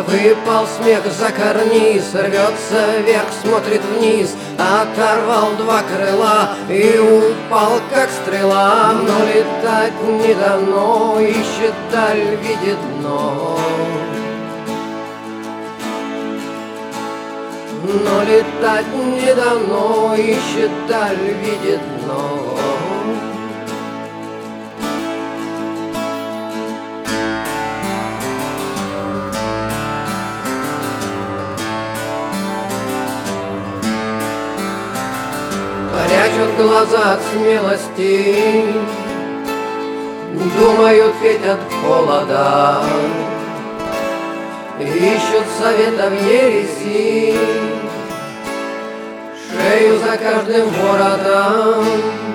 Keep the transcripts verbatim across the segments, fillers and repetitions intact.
Выпал смех за карниз, рвется вверх, смотрит вниз. Оторвал два крыла и упал, как стрела. Но летать не дано, ищет даль, видит дно. Но летать не дано, ищет даль, видит дно. Прячут глаза от смелости, думают петь от холода, ищут совета в ереси, шею за каждым воротом.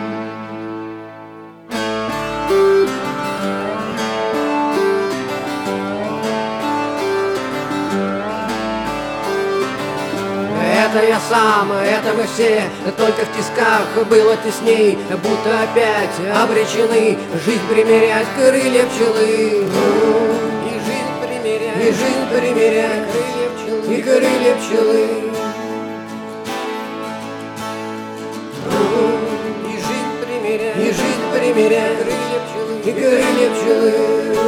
Это я сам, это мы все, только в тисках было тесней, будто опять обречены жизнь примерять крылья пчелы. И жизнь примерять, и жизнь примерять крылья пчелы, и крылья пчелы. И жизнь примерять, и жизнь примерять крылья пчелы, и крылья пчелы.